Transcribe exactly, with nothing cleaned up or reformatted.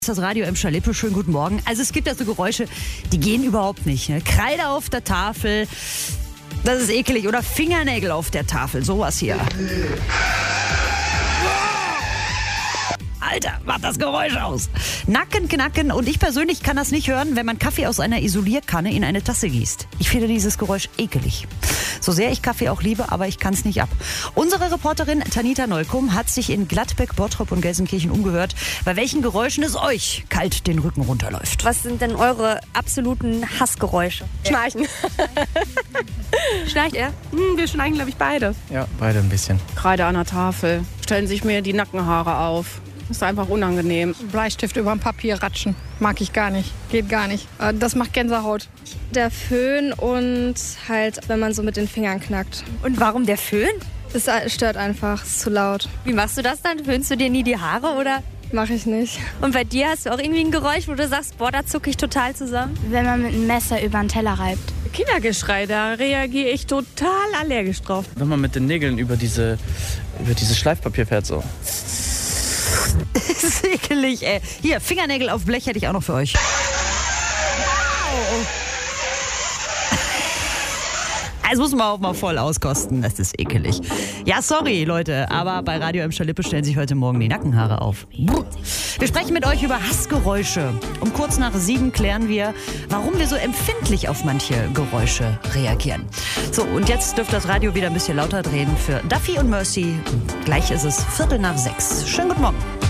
Das Radio im Schalippe, schönen guten Morgen. Also es gibt ja so Geräusche, die gehen überhaupt nicht. Ne? Kreide auf der Tafel, das ist ekelig. Oder Fingernägel auf der Tafel, sowas hier. Alter, macht das Geräusch aus. Nacken, knacken, und ich persönlich kann das nicht hören, wenn man Kaffee aus einer Isolierkanne in eine Tasse gießt. Ich finde dieses Geräusch ekelig. So sehr ich Kaffee auch liebe, aber ich kann es nicht ab. Unsere Reporterin Tanita Neukum hat sich in Gladbeck, Bottrop und Gelsenkirchen umgehört, bei welchen Geräuschen es euch kalt den Rücken runterläuft. Was sind denn eure absoluten Hassgeräusche? Schnarchen. Schnarcht er? Hm, wir schnarchen, glaube ich, beide. Ja, beide ein bisschen. Kreide an der Tafel. Stellen sich mir die Nackenhaare auf. Ist einfach unangenehm. Bleistift über dem Papier ratschen. Mag ich gar nicht. Geht gar nicht. Das macht Gänsehaut. Der Föhn und halt, wenn man so mit den Fingern knackt. Und warum der Föhn? Es stört einfach, ist zu laut. Wie machst du das dann? Föhnst du dir nie die Haare oder? Mach ich nicht. Und bei dir hast du auch irgendwie ein Geräusch, wo du sagst, boah, da zucke ich total zusammen? Wenn man mit einem Messer über einen Teller reibt. Kindergeschrei, da reagiere ich total allergisch drauf. Wenn man mit den Nägeln über diese, über dieses Schleifpapier fährt so. Das ist ekelig, ey. Hier, Fingernägel auf Blech hätte ich auch noch für euch. Wow. Das muss man auch mal voll auskosten. Das ist ekelig. Ja, sorry, Leute, aber bei Radio im Schalippe stellen sich heute Morgen die Nackenhaare auf. Wir sprechen mit euch über Hassgeräusche. Um kurz nach sieben klären wir, warum wir so empfindlich auf manche Geräusche reagieren. So, und jetzt dürft das Radio wieder ein bisschen lauter drehen für Duffy und Mercy. Gleich ist es Viertel nach sechs. Schönen guten Morgen.